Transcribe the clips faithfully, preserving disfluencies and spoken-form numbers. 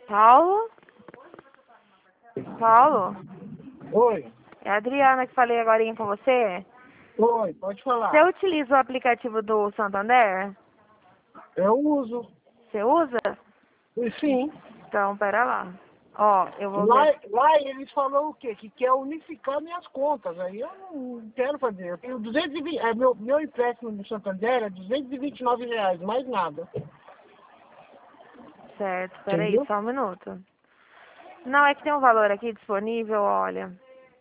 Paulo? Paulo? Oi. É a Adriana que falei agora com você. Oi, pode falar. Você utiliza o aplicativo do Santander? Eu uso. Você usa? E sim. Então, pera lá. Ó, eu vou Lá, ver. lá eles falam o quê? Que quer unificar minhas contas. Aí eu não quero fazer. Eu tenho duzentos e vinte, é, meu, meu empréstimo no Santander é duzentos e vinte e nove reais, mais nada. Certo, peraí, Entendeu? só um minuto. Não, é que tem um valor aqui disponível, olha.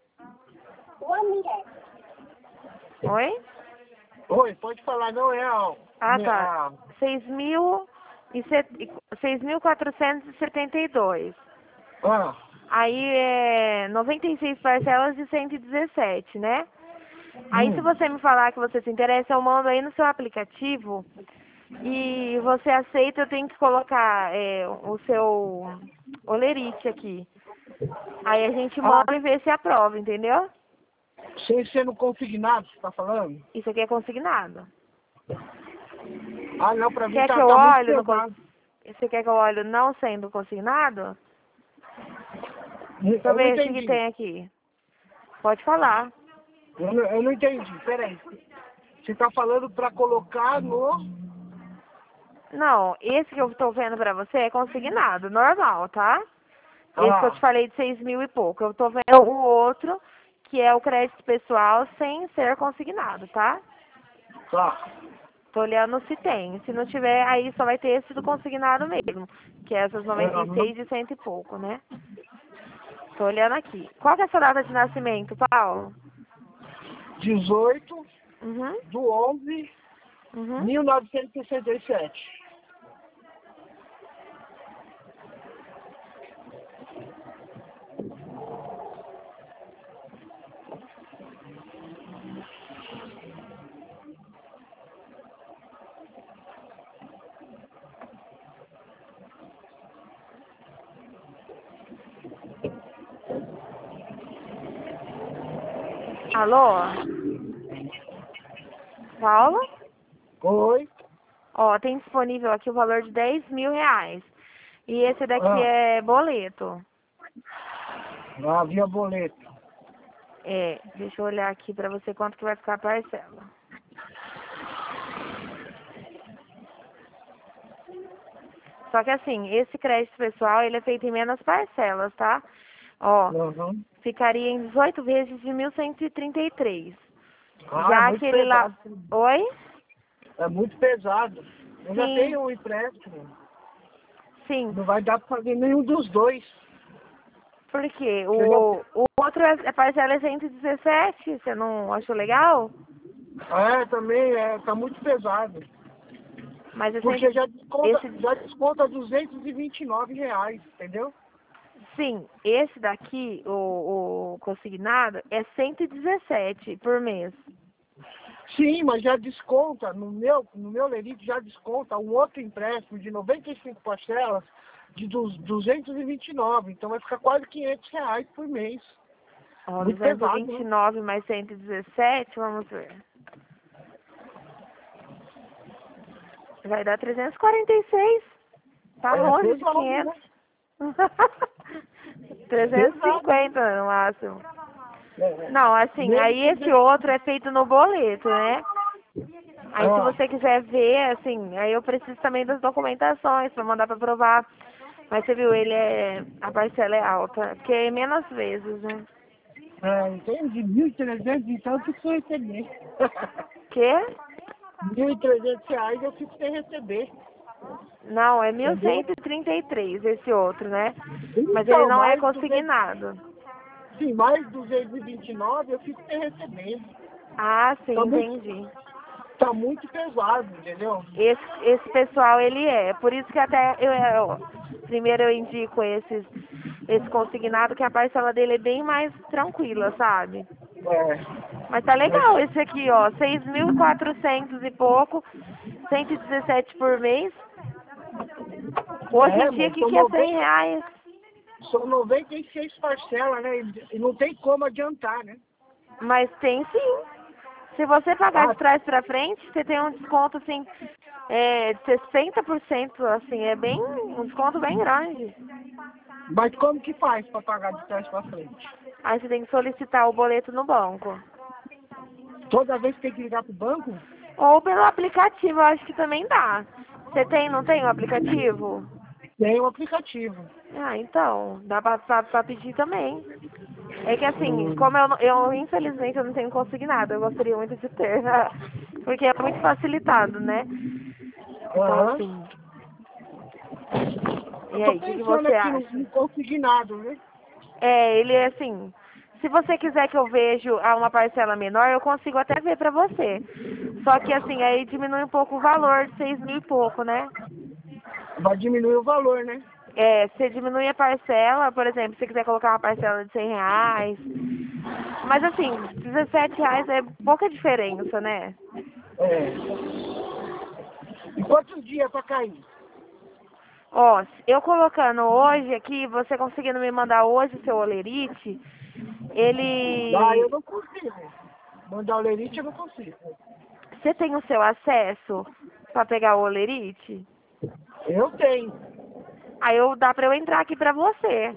Oi? Oi, pode falar, não é a... Ah, minha- tá. a seis mil e seis mil quatrocentos e setenta e dois. ah, Aí é noventa e seis parcelas de cento e dezessete, né? Aí se hum. você me falar que você se interessa, eu mando aí no seu aplicativo e você aceita, eu tenho que colocar é, o seu olerite aqui. Aí a gente Ah, manda e vê se aprova, entendeu? sem ser no consignado, você tá falando? Isso aqui é consignado. Ah, não, pra mim Quer que tá, eu tá muito olhe no cons... pesado. Você quer que eu olhe não sendo consignado? Deixa eu Eu não ver o que, que entendi. tem aqui. Pode falar. Eu não, eu não entendi, peraí. Você tá falando pra colocar no... Não, esse que eu tô vendo pra você é consignado, normal, tá? Esse que eu te Ah, falei de seis mil e pouco. Eu tô vendo o outro, que é o crédito pessoal sem ser consignado, tá? tá. Tô olhando se tem. Se não tiver, aí só vai ter esse do consignado mesmo, que é essas noventa e Aham. seis e cento e pouco, né? Tô olhando aqui. Qual que é a sua data de nascimento, Paulo? dezoito Uhum, do onze uhum. mil novecentos e sessenta e sete. Alô? Paulo? Oi. Ó, tem disponível aqui o valor de dez mil reais. E esse daqui Ah, é boleto. ah, via boleto. É, deixa eu olhar aqui pra você quanto que vai ficar a parcela. Só que assim, esse crédito pessoal, ele é feito em menos parcelas, tá? Ó, Aham. ficaria em dezoito vezes de mil cento e trinta e três. Ah, é Já muito aquele lá... pesado. Oi? É muito pesado. Eu já Sim, tenho um empréstimo. sim. Não vai dar pra fazer nenhum dos dois. Por quê? Eu já... O, o outro, é, a parcela é cento e dezessete, você não achou legal? É, também é, tá muito pesado. Mas é cento... Porque já desconta, esse já desconta duzentos e vinte e nove reais, entendeu? Sim, esse daqui, o, o consignado, é cento e dezessete por mês. Sim, mas já desconta, no meu, no meu Lerite já desconta um outro empréstimo de noventa e cinco parcelas de du- duzentos e vinte e nove. Então vai ficar quase quinhentos reais por mês. Ó, Muito duzentos e pesado, vinte e né? nove mais cento e dezessete, vamos ver. Vai dar trezentos e quarenta e seis. Tá É longe de pesado, né? quinhentos. trezentos e Pesado, né? cinquenta no máximo. É, Não, assim, mesmo aí esse que... outro é feito no boleto, né? Aí se Ah, você quiser ver, assim, aí eu preciso também das documentações pra mandar pra provar. Mas você viu, ele é. A parcela é alta, porque é menos vezes, né? é, entendi. mil e trezentos então que você receber. Quê? mil e trezentos reais eu fico sem receber. Não, é mil Entendeu? cento e e trinta e três esse outro, né? Mas ele Então, não é mais duzentos, consignado. sim, mais duzentos e vinte e nove eu fico sem receber. Ah, sim, Tá muito, entendi. tá muito pesado, entendeu? Esse, esse pessoal, ele é. Por isso que até eu, eu primeiro eu indico esses, esse consignado, que a parcela dele é bem mais tranquila, sabe? É, Mas tá mas, legal esse aqui, ó. seis mil e quatrocentos e pouco, cento e dezessete por mês. Hoje em é, dia, o mas que, são, que é cem noventa reais? são noventa e seis parcelas, né? E e não tem como adiantar, né? Mas tem sim. Se você pagar Ah, de trás pra frente, você tem um desconto, assim, é, de sessenta por cento, assim, é bem, um desconto bem grande. Mas como que faz para pagar de trás para frente? Aí você tem que solicitar o boleto no banco. Toda vez tem que ligar pro banco? Ou pelo aplicativo, eu acho que também dá. Você tem, não tem o aplicativo? Tem um aplicativo. Ah, então, dá pra, pra, pra pedir também. É que assim, Hum. como eu, não- eu infelizmente eu não tenho consignado, eu gostaria muito de ter, porque é muito facilitado, né? Então Aham. assim, Eu e tô aí, o que, que pensando você aqui no, acha? no consignado, né? É, ele é assim, se você quiser que eu veja a uma parcela menor, eu consigo até ver pra você. Só que assim, aí diminui um pouco o valor de seis mil e pouco, né? Vai diminuir o valor, né? É, você diminui a parcela, por exemplo, se você quiser colocar uma parcela de cem reais. Mas assim, dezessete reais é pouca diferença, né? É. E quantos dias para cair? Ó, eu colocando hoje aqui, você conseguindo me mandar hoje o seu olerite, Ah, eu ele... não consigo. Mandar o lerite eu não consigo. Você tem o seu acesso pra pegar o olerite? Eu tenho. Aí eu dá pra eu entrar aqui pra você.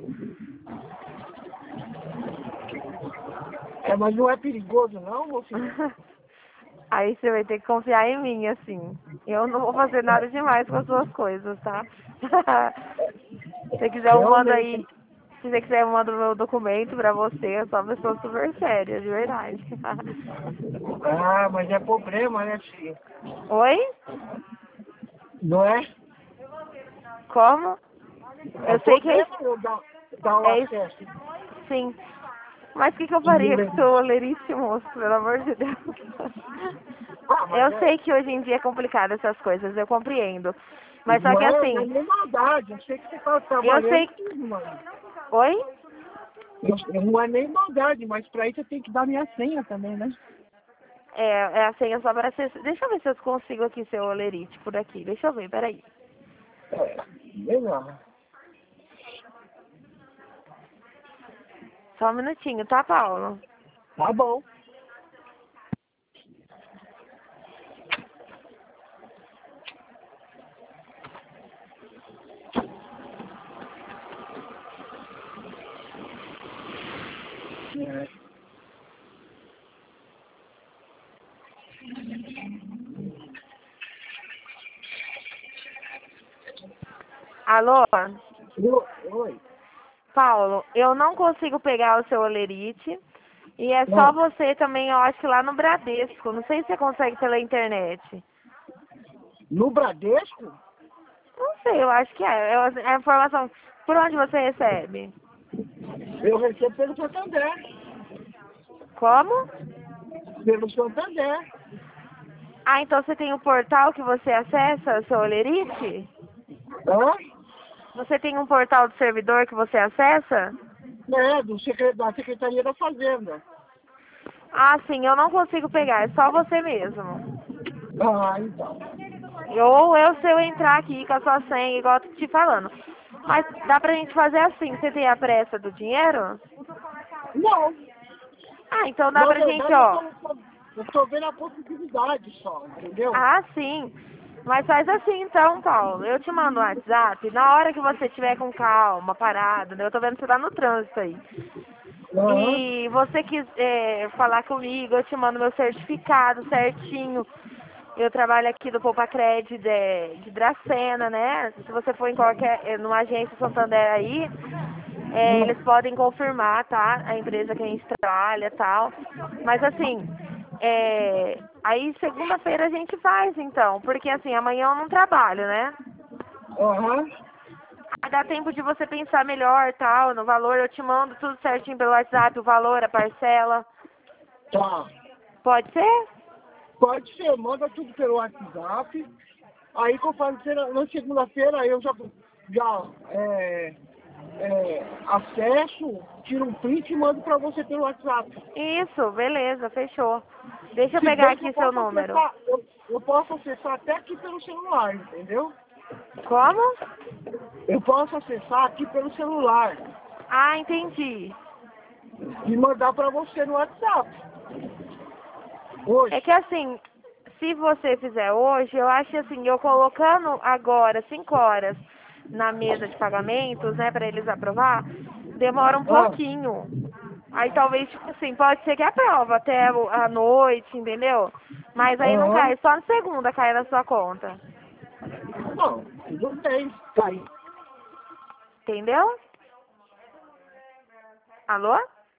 É, mas não é perigoso não, meu filho? Aí você vai ter que confiar em mim, assim. Eu não vou fazer nada demais com as suas coisas, tá? Se você quiser, eu mando aí. Realmente. Se você quiser, eu mando o meu documento pra você. Eu sou uma pessoa super séria, de verdade. Ah, mas é problema, né, filho? Oi? Não é? Como? É Eu sei que é, problema eu dar, dar o é isso, acesso sim. Mas o que, que eu do faria com o seu lerite. olerite, moço? Pelo amor de Deus. Ah, mas Eu é. sei que hoje em dia é complicado essas coisas, eu compreendo. Mas só Não que é, não é assim, nem maldade. Eu sei que você tá eu trabalhando sei. e tudo, mano. Oi? Eu- Não é nem maldade, mas pra isso eu tenho que dar minha senha também, né? É, é a senha só para ser. Deixa eu ver se eu consigo aqui seu olerite por aqui. Deixa eu ver, peraí. É, legal. Só um minutinho, tá, Paulo? Tá bom. É. Alô? Oi. Oi. Paulo, eu não consigo pegar o seu olerite. E é só Não. você também, eu acho que lá no Bradesco. Não sei se você consegue pela internet. No Bradesco, Não sei, eu acho que é. É a informação. Por onde você recebe? eu recebo pelo Santander. Como? Pelo Santander. Ah, então você tem um portal que você acessa, seu olerite? Hã? Você tem um portal do servidor que você acessa? É, do secre- da Secretaria da Fazenda. Ah, sim, eu não consigo pegar, é só você mesmo. Ah, então. Ou eu, se eu entrar aqui com a sua senha, igual eu tô te falando. Mas dá pra gente fazer assim, você tem a pressa do dinheiro? Não. Ah, então dá Na pra gente, verdade, eu ó. tô, eu tô vendo a possibilidade só, entendeu? Ah, sim. Mas faz assim então, Paulo. Eu te mando um WhatsApp. Na hora que você tiver com calma, parado, né? Eu tô vendo que você tá no trânsito aí. Aham. E você quiser falar comigo, eu te mando meu certificado certinho. Eu trabalho aqui do Poupa Cred de, de Dracena, né? Se você for em qualquer, eh, numa agência Santander aí, é, eles podem confirmar, tá? A empresa que a gente trabalha e tal. Mas assim, é, aí segunda-feira a gente faz então, porque assim, amanhã eu não trabalho, né? Aham. Aí dá tempo de você pensar melhor, tal, no valor, eu te mando tudo certinho pelo WhatsApp, o valor, a parcela. Tá. Pode ser? Pode ser, manda tudo pelo WhatsApp. Aí, conforme ser na segunda-feira, eu já, já é, é, acesso, tiro um print e mando pra você pelo WhatsApp. Isso, beleza, fechou. Deixa eu Se pegar bem que aqui eu seu posso número. acessar, eu, eu posso acessar até aqui pelo celular, entendeu? Como? Eu posso acessar aqui pelo celular Ah, entendi. e mandar pra você no WhatsApp. É Hoje. que assim, se você fizer hoje, eu acho assim, eu colocando agora, cinco horas, na mesa de pagamentos, né, para eles aprovar, demora um Ah, pouquinho. Aí talvez, tipo assim, pode ser que aprova até o- a noite, entendeu? Mas aí não aham. cai, só na segunda cai na sua conta. Não, tudo bem. Tá aí. Entendeu? Alô?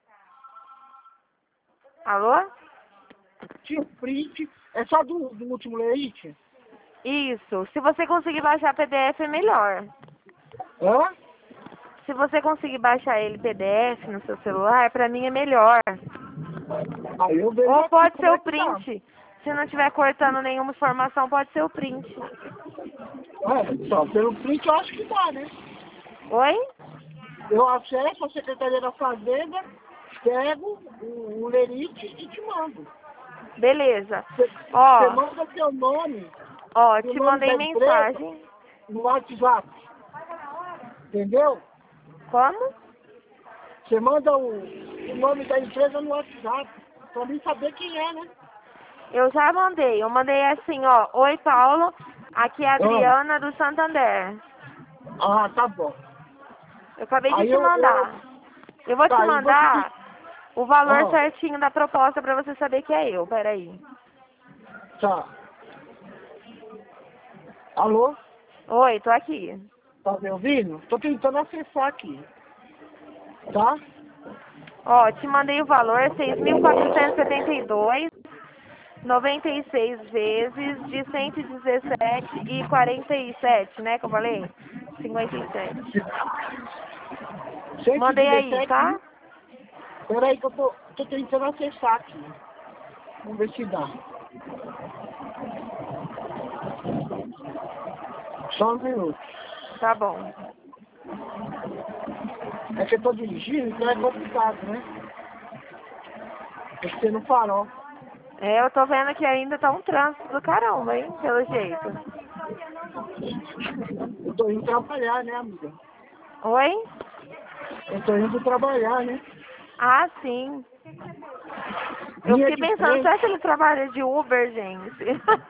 Alô? Tinha print. É só do, do último leite? Isso. Se você conseguir baixar P D F é melhor. Hã? Se você conseguir baixar ele P D F no seu celular, pra mim é melhor. Aí eu vejo Ou aqui pode ser como o é que tá. print. Se não estiver cortando nenhuma informação, pode ser o print. É, só pelo print eu acho que dá, né? Oi? Eu acesso a Secretaria da Fazenda, pego o, o lerite e te mando. Beleza. Você Ó, manda seu nome ó, e o te nome mandei da empresa mensagem. no WhatsApp. Entendeu? Como? Você manda o, o nome da empresa no WhatsApp. Pra mim saber quem é, né? Eu já mandei. Eu mandei assim, ó. Oi, Paulo. Aqui é a Ah, Adriana do Santander. ah, tá bom. Eu acabei de Aí te eu, eu mandar. Eu vou te tá, eu vou te. mandar o valor Ah, certinho da proposta pra você saber que é eu. Peraí. tá. Alô? Oi, tô aqui. Tá me ouvindo? Tô tentando acessar aqui. Tá? Ó, te mandei o valor, seis mil quatrocentos e setenta e dois, noventa e seis vezes de cento e dezessete e quarenta e sete, né, que eu falei? cinquenta e sete. Mandei aí, cento e dezessete tá? mil. Peraí que eu tô, tô tentando acessar aqui. Vamos ver se dá. Só um minuto. Tá bom. É que eu tô dirigindo, então é complicado, né? Tem que ser no farol. É, eu tô vendo que ainda tá um trânsito do caramba, hein, pelo jeito. Eu tô indo trabalhar, né, amiga? Oi? Eu tô indo trabalhar, né? Ah, sim. Eu Linha fiquei de pensando, será que frente. ele trabalha de Uber, gente?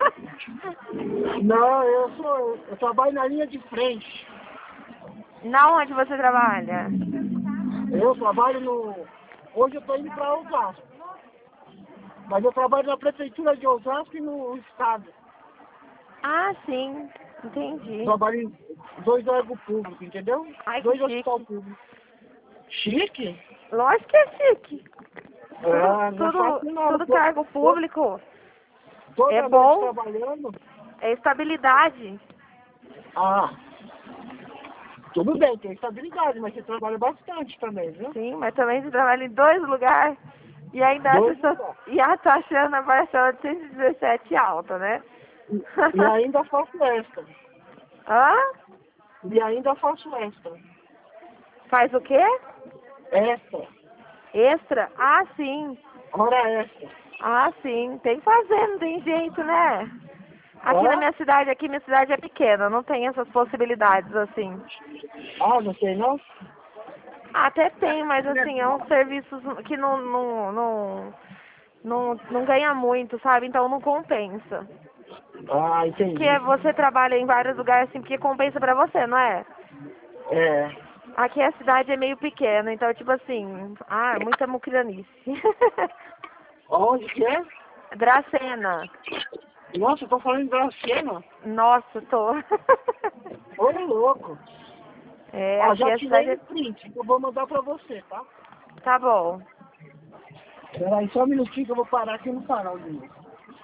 Não, eu sou. Eu trabalho na linha de frente. Na onde você trabalha? Eu trabalho no. Hoje eu tô indo pra Osasco. Mas eu trabalho na prefeitura de Osasco e no estado. Ah, sim. Entendi. Trabalho em dois órgãos públicos, entendeu? Ai, que Dois hospitais chique. públicos. Chique? Lógico que é chique. Tudo, É, não é tudo, fácil não. tudo To- cargo to- público é Toda noite bom, trabalhando. é estabilidade. Ah, tudo bem, tem estabilidade, mas você trabalha bastante também, viu? Sim, mas também você trabalha em dois lugares e ainda Dois acha só- lugares. e a tá achando a parcela de cento e dezessete alta, né? E, e ainda faço extra. Hã? E ainda faço extra. Faz o quê? Extra. Extra? Ah, sim. Hora extra. Ah, sim. Tem que fazer, não tem jeito, né? Aqui na Hã? minha cidade, aqui minha cidade é pequena, não tem essas possibilidades assim. Ah, não sei não? Ah, até tem, mas assim, é um serviço que não, não, não, não, não ganha muito, sabe? Então não compensa. Ah, entendi. Porque você trabalha em vários lugares assim, porque compensa pra você, não é? É. Aqui a cidade é meio pequena, então tipo assim, ah, muita muquiranice. Onde que é? Dracena. Nossa, eu tô falando de Dracena. Nossa, tô. Ô, louco. É, Ó, aqui já a cidade tirei é... o print, que eu vou mandar pra você, tá? Tá bom. Peraí, só um minutinho que eu vou parar aqui no farol de novo.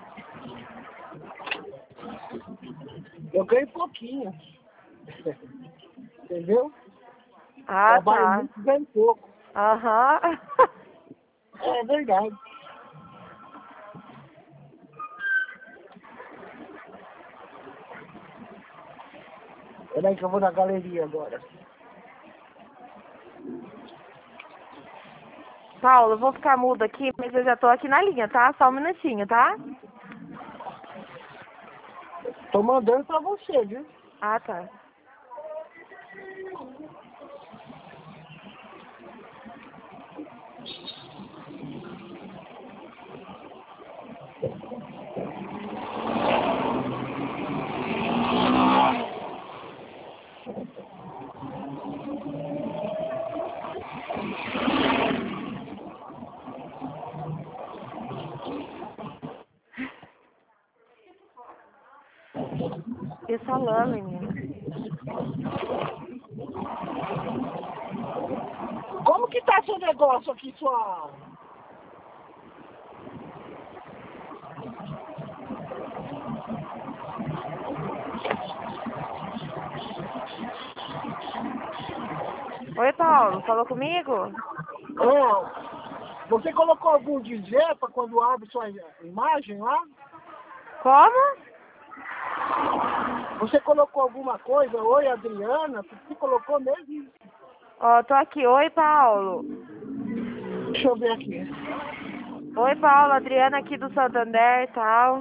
Eu ganho pouquinho. Entendeu? Ah, Trabalho tá. muito, ganho pouco. Aham. É verdade. Peraí que eu vou na galeria agora. Paulo, eu vou ficar mudo aqui, mas eu já tô aqui na linha, tá? Só um minutinho, tá? Tô mandando pra você, viu? Ah, tá. falando, menina. Como que tá seu negócio aqui, sua... Oi, Paulo, falou comigo? É, você colocou algum dizer para quando abre sua imagem lá? Como? Você colocou alguma coisa? Oi, Adriana? Você colocou mesmo? Ó, tô aqui. Oi, Paulo. Deixa eu ver aqui. Oi, Paulo, Adriana aqui do Santander e tal.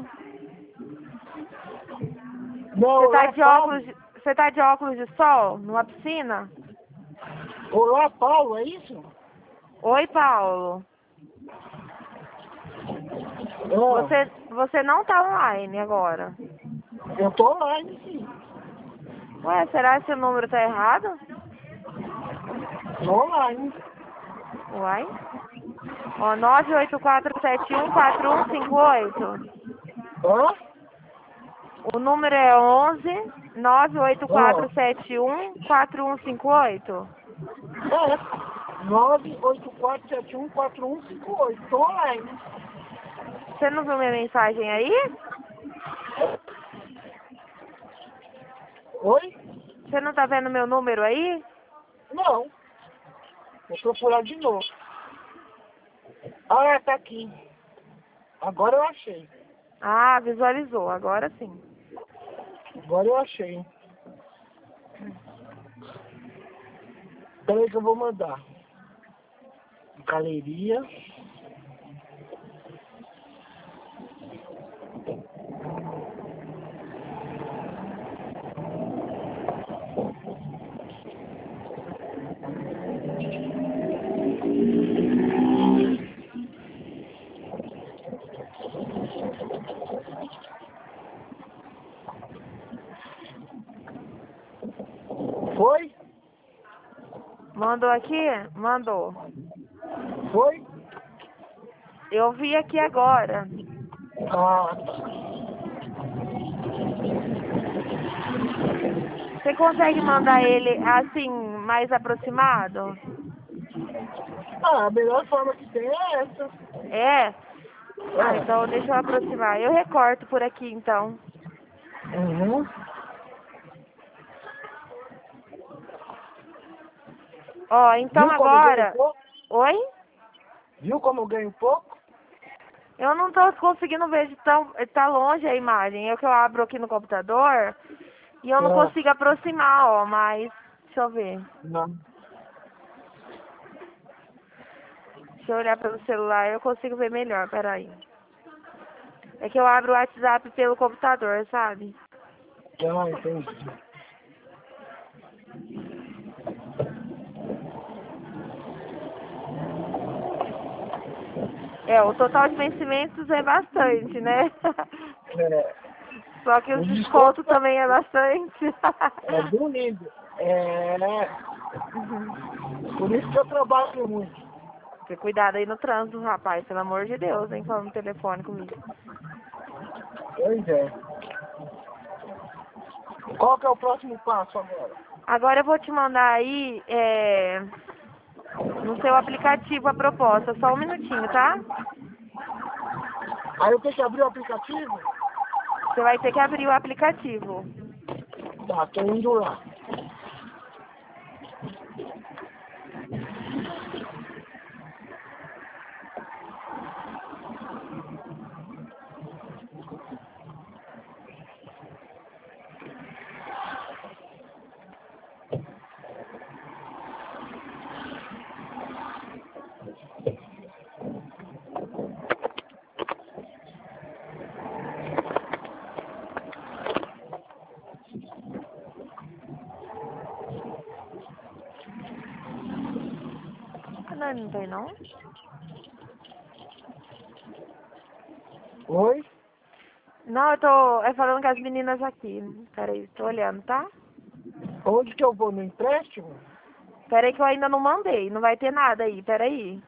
Não, Você tá olá, de Paulo. óculos, de- você tá de óculos de sol numa piscina? Olá, Paulo, é isso? Oi, Paulo. É, Você, você não tá online agora. eu tô online, sim. Ué, será que o número tá errado? Tô online. Uai. Ó, nove oito quatro sete um quatro um cinco oito. Hã? O número é onze nove oito quatro Ó, sete um quatro um cinco oito. é. nove oito quatro sete um quatro um cinco oito. Tô online. Você não viu minha mensagem aí? Oi? Você não tá vendo meu número aí? Não. Vou procurar de novo. Ah, tá aqui. Agora eu achei. Ah, visualizou, agora sim. Agora eu achei. Peraí que eu vou mandar. Galeria. Foi? Mandou aqui? Mandou. Foi? Eu vi aqui agora. Ah, Você consegue mandar ele assim, mais aproximado? ah, a melhor forma que tem é essa. É? Ah, É. então deixa eu aproximar. Eu recorto por aqui então. Uhum. Ó, então Viu como eu ganho agora. pouco? Oi? Viu como eu ganho pouco? Eu não tô conseguindo ver de tão. Tá longe a imagem. É que eu abro aqui no computador e eu não É. consigo aproximar, ó, mas. Deixa eu ver. Não. Deixa eu olhar pelo celular, eu consigo ver melhor, peraí. É que eu abro o WhatsApp pelo computador, sabe? Ah, entendi. É, o total de vencimentos é bastante, né? É, Só que o os desconto descontos também é bastante. é bonito. É, Uhum. por isso que eu trabalho muito. Ter cuidado aí no trânsito, rapaz, pelo amor de Deus, hein, falando no telefone comigo. Pois é. Qual que é o próximo passo agora? Agora eu vou te mandar aí, é, no seu aplicativo a proposta, só um minutinho, tá? Aí eu tenho que abrir o aplicativo? Você vai ter que abrir o aplicativo. Tá, tô indo lá. Ah, não, não tem não? Oi? Não, eu tô é falando com as meninas aqui. Peraí, tô olhando, tá? Onde que eu vou? No empréstimo? Peraí que eu ainda não mandei, não vai ter nada aí, peraí.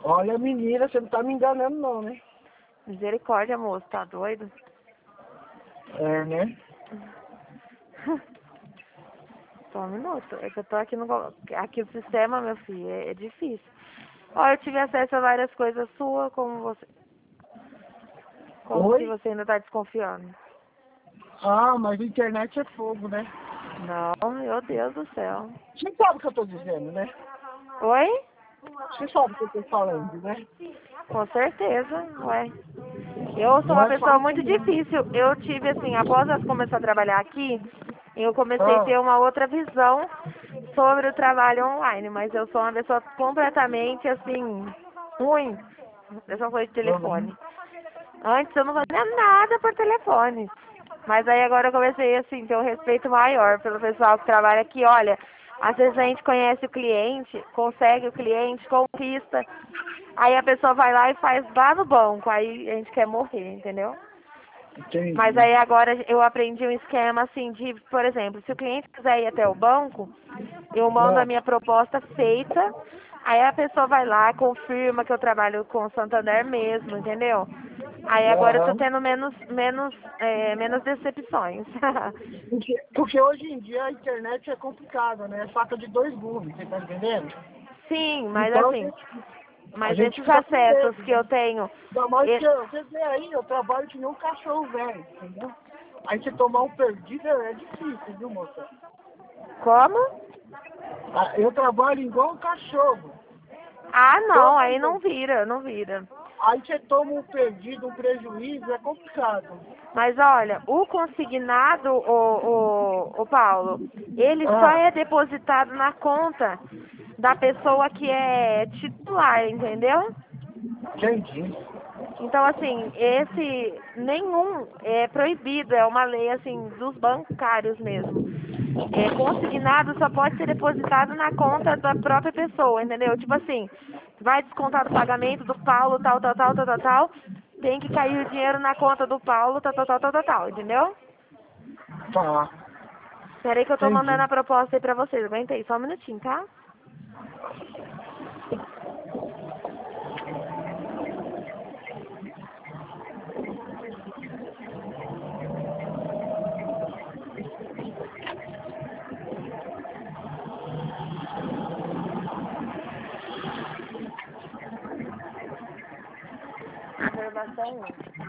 Olha, menina, você não tá me enganando não, né? Misericórdia, moço, tá doido? É, né? Só um minuto. É que eu tô aqui no. Aqui o sistema, meu filho, é, é difícil. Ó, eu tive acesso a várias coisas suas, como você. Como se Oi? você ainda tá desconfiando. Ah, mas a internet é fogo, né? Não, meu Deus do céu. Você sabe o que eu tô dizendo, né? Oi? Você sabe o que eu tô falando, né? Com certeza, ué. Eu sou Não uma é pessoa fácil muito não. difícil. Eu tive, assim, após eu começar a trabalhar aqui, eu comecei a Ah, ter uma outra visão sobre o trabalho online. Mas eu sou uma pessoa completamente, assim, ruim dessa coisa de uhum. telefone. Antes eu não fazia nada por telefone. Mas aí agora eu comecei, assim, ter um respeito maior pelo pessoal que trabalha aqui. Olha, às vezes a gente conhece o cliente, consegue o cliente, conquista. Aí a pessoa vai lá e faz lá no banco. Aí a gente quer morrer, entendeu? Mas Entendi. aí agora eu aprendi um esquema assim de, por exemplo, se o cliente quiser ir até o banco, eu mando a Ah, minha proposta feita, aí a pessoa vai lá, confirma que eu trabalho com o Santander mesmo, entendeu? Aí agora eu tô aham. tendo menos, menos, é, menos decepções. Porque, porque hoje em dia a internet é complicada, né? É faca de dois gumes, você tá entendendo? Sim, mas Então a assim, gente, a mas gente esses fica com acessos medo, que eu né? tenho, Ainda mais e- que eu, você vê aí, eu trabalho que nem um cachorro velho, entendeu? Aí você tomar um perdido é é difícil, viu, moça? como? Ah, eu trabalho igual um cachorro. Ah, não, Toda aí não noite. vira, não vira. Aí você toma um perdido, um prejuízo, é complicado. Mas olha, o consignado, o, o, o Paulo, ele só Ah, é depositado na conta da pessoa que é titular, entendeu? entendi. Então, assim, esse nenhum é proibido, é uma lei assim dos bancários mesmo. É, consignado só pode ser depositado na conta da própria pessoa, entendeu? Tipo assim, vai descontar do pagamento do Paulo, tal, tal, tal, tal, tal, tal, tem que cair o dinheiro na conta do Paulo, tal, tal, tal, tal, tal, tal, entendeu? Tá, Peraí que eu tô mandando entendi. a proposta aí pra vocês, aguenta aí, só um minutinho, tá? Observação um.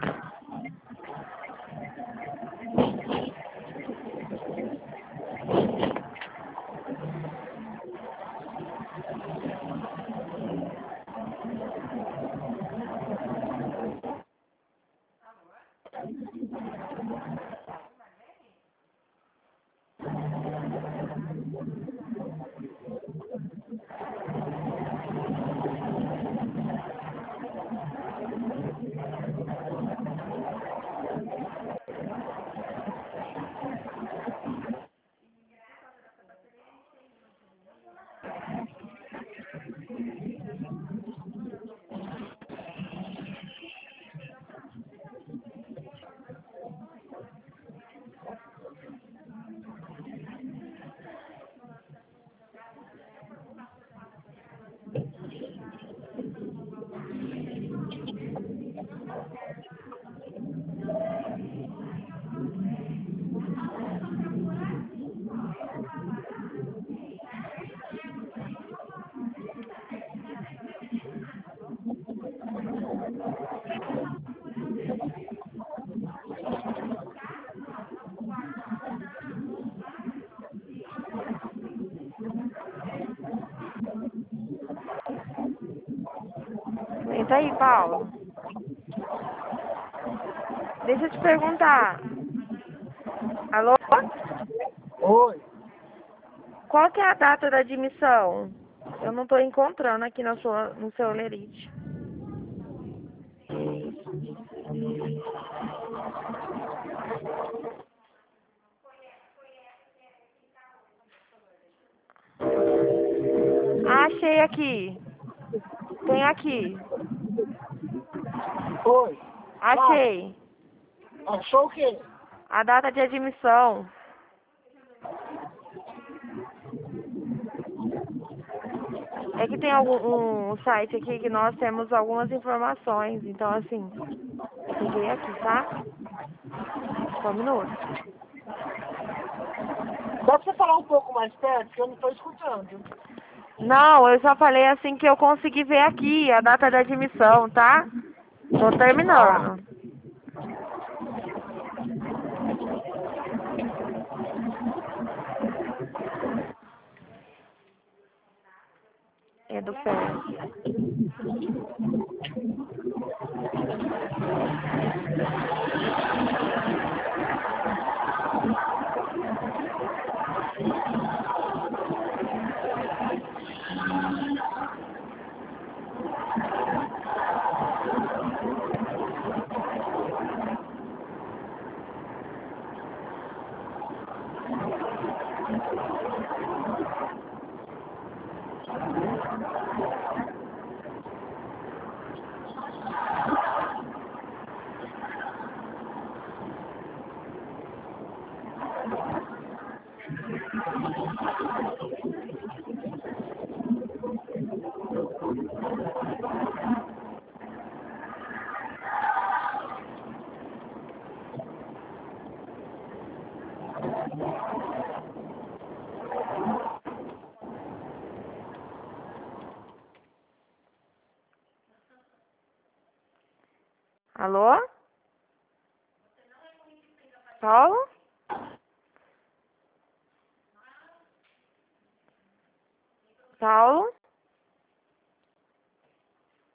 Aguenta aí, Paulo. Deixa eu te perguntar. Alô? Oi. Qual que é a data da admissão? Eu não tô encontrando aqui na sua, no seu lerite. Ah, achei aqui. Tem aqui. Oi. Fala. Achei. Achou o quê? A data de admissão. É que tem algum um site aqui que nós temos algumas informações, então assim, eu peguei aqui, tá? Só um minuto. Dá pra você falar um pouco mais perto, que eu não tô escutando. Não, eu só falei assim que eu consegui ver aqui a data da admissão, tá? Tô Ah, terminando. É do pé. Alô? Paulo? Paulo?